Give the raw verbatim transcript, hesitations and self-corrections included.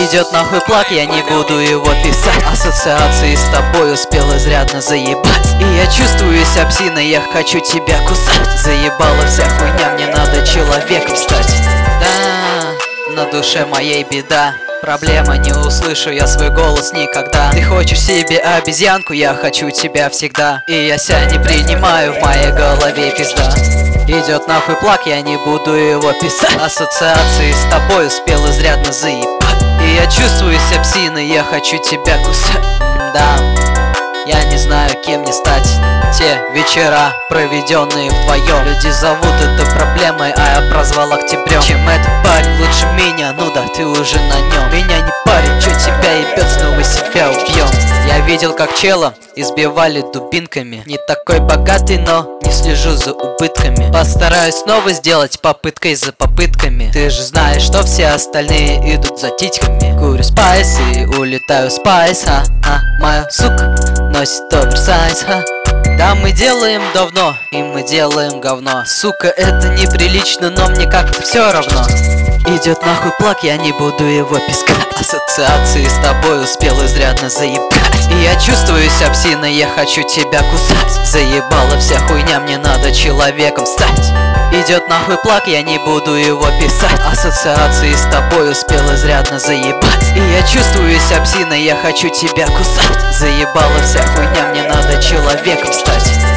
Идет нахуй плак, я не буду его писать. Ассоциации с тобой успел изрядно заебать. И я чувствую себя псиной, я хочу тебя кусать. Заебала вся хуйня, мне надо человеком стать. Да, на душе моей беда. Проблема, не услышу я свой голос никогда. Ты хочешь себе обезьянку, я хочу тебя всегда. И я ся не принимаю, в моей голове пизда. Идет нахуй плак, я не буду его писать. Ассоциации с тобой успел изрядно заебать. И я чувствую себя псиной, я хочу тебя кусать. Да, я не знаю, кем мне стать. Те вечера, проведенные вдвоем, люди зовут это проблемой, а я прозвал октябрем. Чем этот парень лучше меня, ну да, ты уже на нем. Меня не парит, чё тебя ебет, снова себя убьем. Я видел, как чела избивали дубинками. Не такой богатый, но не слежу за убытками. Постараюсь снова сделать попыткой за попытками. Ты же знаешь, что все остальные идут за титьками. Курю спайс и улетаю спайс, а, а моя сука носит оверсайз, а. Да, мы делаем давно, и мы делаем говно. Сука, это неприлично, но мне как-то все равно. Идет нахуй плак, я не буду его пискать. Ассоциации с тобой успел изрядно заебать. И я чувствую себя псиной, я хочу тебя кусать. Заебала вся хуйня, мне надо человеком стать. Идет нахуй плак, я не буду его писать. Ассоциации с тобой успел изрядно заебать. И я чувствую себя псиной, я хочу тебя кусать. Заебала вся хуйня, мне надо человеком стать.